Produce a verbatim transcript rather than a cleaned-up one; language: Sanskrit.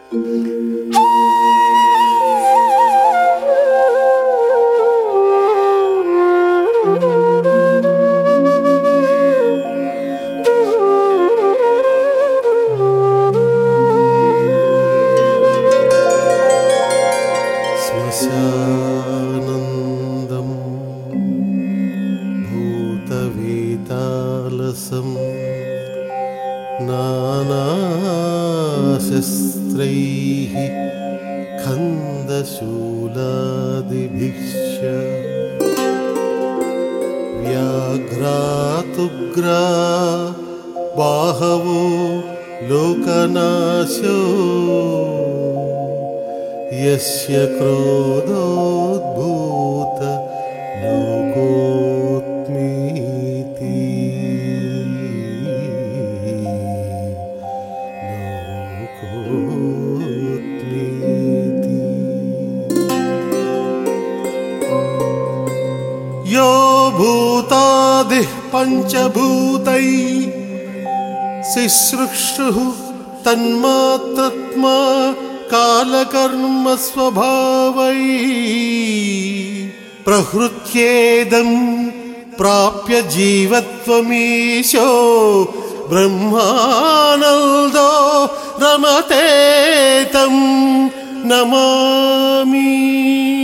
श्मशानन्दं भूतवेतालसं नानाशस्त्रैः खन्दशूलादिभिश्च व्याघ्रातुग्रा बाहवो लोकनाशो यस्य क्रोधोद्भूत लोकोत्मीति लोकोत्मीति यो भूतादिः पञ्चभूतैः सिसृक्षुः तन्मात्रत्मा कालकर्म स्वभावैः प्रहृत्येदं प्राप्य जीवत्वमीशो ब्रह्मानन्दो रमते तं नमामि।